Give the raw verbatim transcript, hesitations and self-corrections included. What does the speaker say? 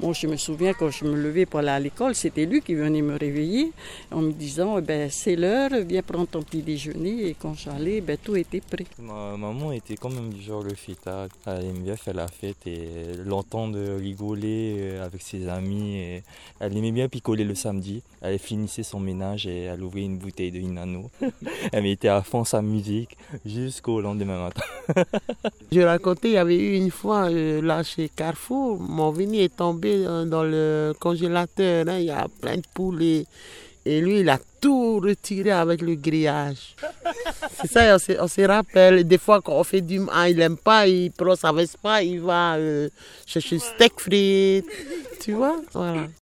Bon, je me souviens quand je me levais pour aller à l'école, c'était lui qui venait me réveiller en me disant eh ben, c'est l'heure, viens prendre ton petit déjeuner. Et quand j'allais, ben, tout était prêt. Ma maman était quand même du genre le fêtard. Elle aimait bien faire la fête et l'entendre rigoler avec ses amis. Et elle aimait bien picoler le samedi. Elle finissait son ménage et elle ouvrait une bouteille de Inano. Elle mettait à fond sa musique jusqu'au lendemain matin. Je racontais, il y avait eu une fois euh, là chez Carrefour, mon Vini est tombé dans le congélateur, hein, il y a plein de poules et, et lui il a tout retiré avec le grillage. C'est ça, on se, on se rappelle, des fois quand on fait du mal, il n'aime pas, il prend sa Vespa, il va euh, chercher steak frites, tu vois, voilà.